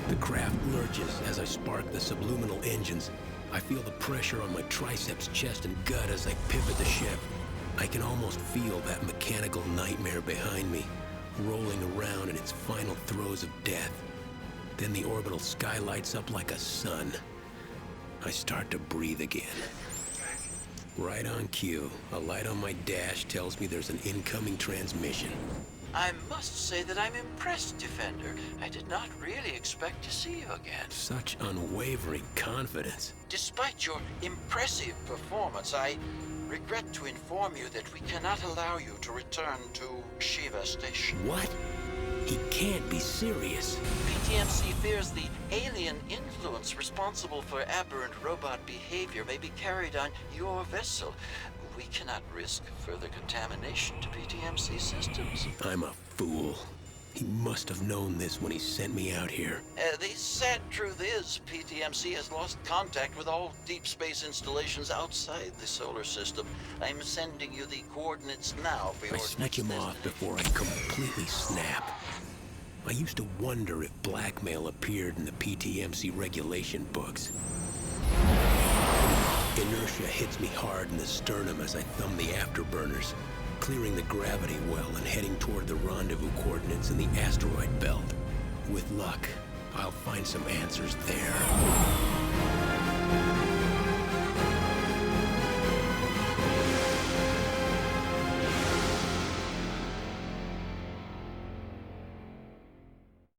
The craft lurches as I spark the subliminal engines. I feel the pressure on my triceps, chest, and gut as I pivot the ship. I can almost feel that mechanical nightmare behind me, rolling around in its final throes of death. Then the orbital sky lights up like a sun. I start to breathe again. Right on cue, a light on my dash tells me there's an incoming transmission. I must say that I'm impressed, Defender. I did not really expect to see you again. Such unwavering confidence. Despite your impressive performance, I regret to inform you that we cannot allow you to return to Shiva Station. What? He can't be serious. PTMC fears the alien influence responsible for aberrant robot behavior may be carried on your vessel. We cannot risk further contamination to PTMC systems. I'm a fool. He must have known this when he sent me out here. The sad truth is, PTMC has lost contact with all deep space installations outside the solar system. I'm sending you the coordinates now for your I switch him off before I completely snap. I used to wonder if blackmail appeared in the PTMC regulation books. Inertia hits me hard in the sternum as I thumb the afterburners, clearing the gravity well and heading toward the rendezvous coordinates in the asteroid belt. With luck, I'll find some answers there.